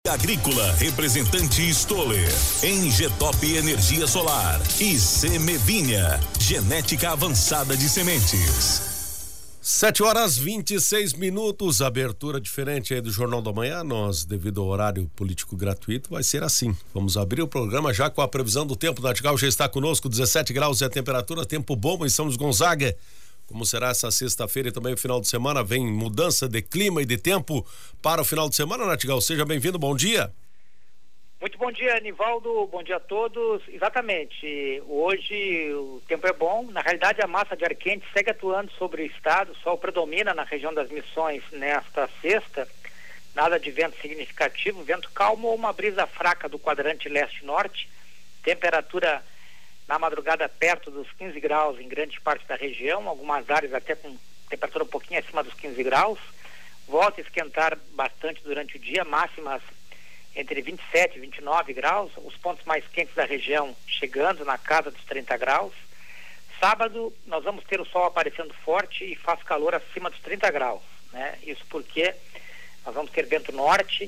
Agrícola, representante Stoller, Engetop Energia Solar e Semevinha, genética avançada de sementes. 7h26, abertura diferente aí do Jornal da Manhã. Nós, devido ao horário político gratuito, vai ser assim. Vamos abrir o programa já com a previsão do tempo. Natigal já está conosco, 17 graus é a temperatura, tempo bom em São Luís Gonzaga. Como será essa sexta-feira e também o final de semana? Vem mudança de clima e de tempo para o final de semana, Natigal. Seja bem-vindo, bom dia. Muito bom dia, Nivaldo, bom dia a todos. Exatamente, hoje o tempo é bom. Na realidade, a massa de ar quente segue atuando sobre o estado, o sol predomina na região das Missões nesta sexta. Nada de vento significativo, vento calmo ou uma brisa fraca do quadrante leste-norte. Temperatura na madrugada perto dos 15 graus em grande parte da região, algumas áreas até com temperatura um pouquinho acima dos 15 graus. Volta a esquentar bastante durante o dia, máximas entre 27 e 29 graus, os pontos mais quentes da região chegando na casa dos 30 graus. Sábado nós vamos ter o sol aparecendo forte e faz calor acima dos 30 graus, né? Isso porque nós vamos ter vento norte,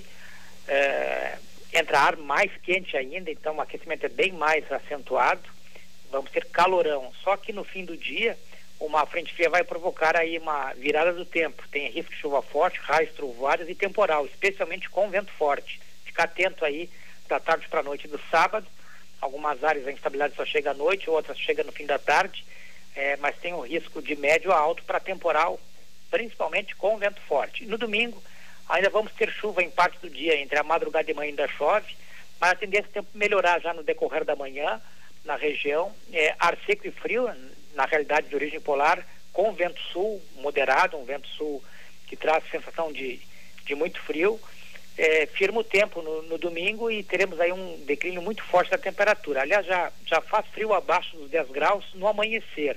entra ar mais quente ainda, então o aquecimento é bem mais acentuado. Vamos ter calorão, só que no fim do dia uma frente fria vai provocar aí uma virada do tempo. Tem risco de chuva forte, raios, trovoadas e temporal, especialmente com vento forte. Ficar atento aí da tarde para a noite do sábado. Algumas áreas a instabilidade só chega à noite, outras chega no fim da tarde, mas tem um risco de médio a alto para temporal, principalmente com vento forte. E no domingo ainda vamos ter chuva em parte do dia, entre a madrugada e manhã ainda chove, mas a tendência é o tempo melhorar já no decorrer da manhã na região. Ar seco e frio, na realidade de origem polar, com vento sul moderado, um vento sul que traz sensação de muito frio. Firma o tempo no domingo e teremos aí um declínio muito forte da temperatura. Aliás, já faz frio abaixo dos 10 graus no amanhecer.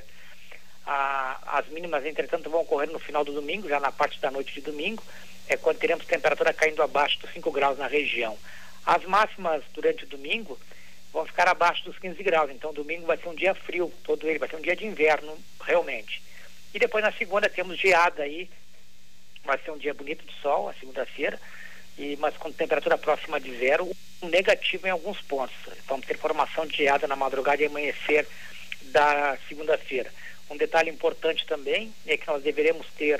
As mínimas, entretanto, vão ocorrer no final do domingo, já na parte da noite de domingo, quando teremos temperatura caindo abaixo dos 5 graus na região. As máximas durante o domingo vão ficar abaixo dos 15 graus, então domingo vai ser um dia frio, todo ele vai ser um dia de inverno, realmente. E depois na segunda temos geada aí, vai ser um dia bonito de sol, a segunda-feira, mas com temperatura próxima de zero, negativo em alguns pontos. Vamos ter formação de geada na madrugada e amanhecer da segunda-feira. Um detalhe importante também é que nós deveremos ter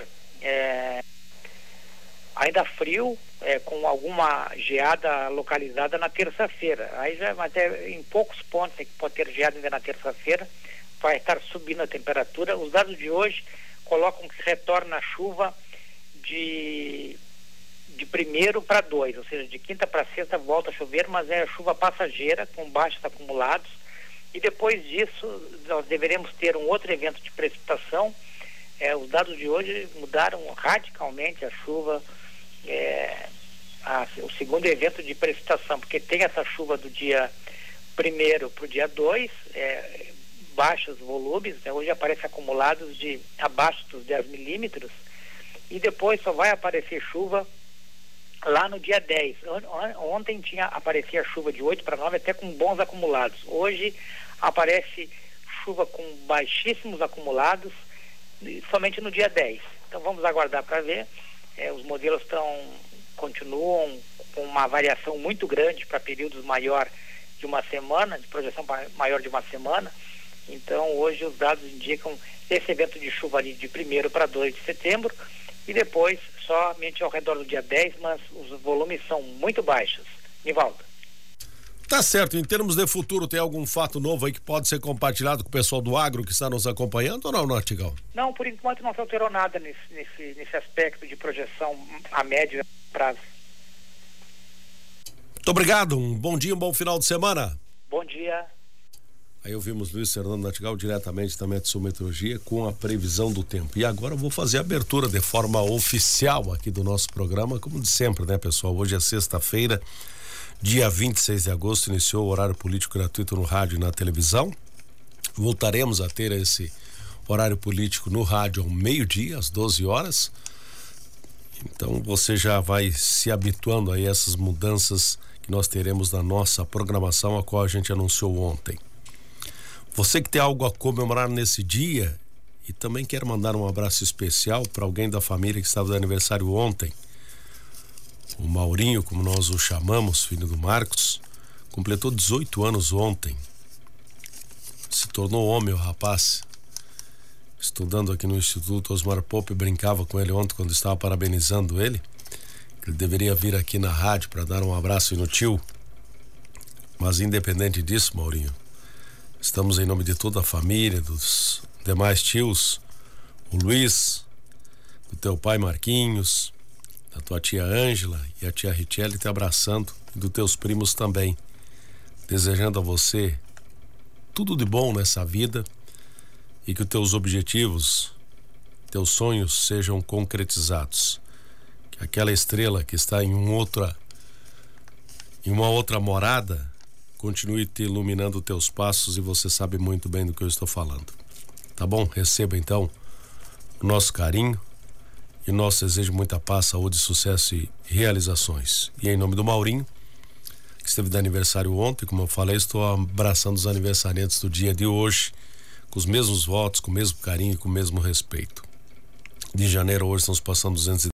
ainda frio, com alguma geada localizada na terça-feira. Aí já até em poucos pontos que pode ter geada ainda na terça-feira, vai estar subindo a temperatura. Os dados de hoje colocam que retorna a chuva de 1º para 2, ou seja, de quinta para sexta volta a chover, mas é chuva passageira, com baixos acumulados, e depois disso nós deveremos ter um outro evento de precipitação. Os dados de hoje mudaram radicalmente a chuva, o segundo evento de precipitação, porque tem essa chuva do dia 1º para o dia 2, baixos volumes, hoje aparecem acumulados de abaixo dos 10 milímetros, e depois só vai aparecer chuva lá no dia 10. Ontem aparecia chuva de 8 para 9, até com bons acumulados. Hoje aparece chuva com baixíssimos acumulados, somente no dia 10. Então vamos aguardar para ver. Os modelos continuam com uma variação muito grande para períodos maior de uma semana, de projeção maior de uma semana. Então hoje os dados indicam esse evento de chuva ali de 1º para 2 de setembro, e depois somente ao redor do dia 10, mas os volumes são muito baixos. Nivaldo. Tá certo. Em termos de futuro, tem algum fato novo aí que pode ser compartilhado com o pessoal do agro que está nos acompanhando ou não, Natigal? Não, por enquanto não se alterou nada nesse aspecto de projeção a médio prazo. Muito obrigado, um bom dia, um bom final de semana. Bom dia. Aí ouvimos Luiz Fernando Natigal diretamente da Metsu Meteorologia com a previsão do tempo. E agora eu vou fazer a abertura de forma oficial aqui do nosso programa, como de sempre, né, pessoal? Hoje é sexta-feira, dia 26 de agosto, iniciou o horário político gratuito no rádio e na televisão. Voltaremos a ter esse horário político no rádio ao meio-dia, às 12 horas. Então você já vai se habituando a essas mudanças que nós teremos na nossa programação, a qual a gente anunciou ontem. Você que tem algo a comemorar nesse dia e também quer mandar um abraço especial para alguém da família que estava de aniversário ontem, O Maurinho, como nós o chamamos, filho do Marcos, completou 18 anos ontem. Se tornou homem o rapaz. Estudando aqui no Instituto Osmar Pope, brincava com ele ontem quando estava parabenizando ele. Ele deveria vir aqui na rádio para dar um abraço inútil. Mas independente disso, Maurinho, estamos em nome de toda a família, dos demais tios, o Luiz, do teu pai Marquinhos, da tua tia Ângela e a tia Richelle te abraçando, e dos teus primos também, desejando a você tudo de bom nessa vida e que os teus objetivos, teus sonhos sejam concretizados. Que aquela estrela que está em uma outra morada continue te iluminando os teus passos, e você sabe muito bem do que eu estou falando. Tá bom? Receba então o nosso carinho e o nosso desejo de muita paz, saúde, sucesso e realizações. E em nome do Maurinho, que esteve de aniversário ontem, como eu falei, estou abraçando os aniversariantes do dia de hoje, com os mesmos votos, com o mesmo carinho e com o mesmo respeito. De janeiro hoje estamos passando 200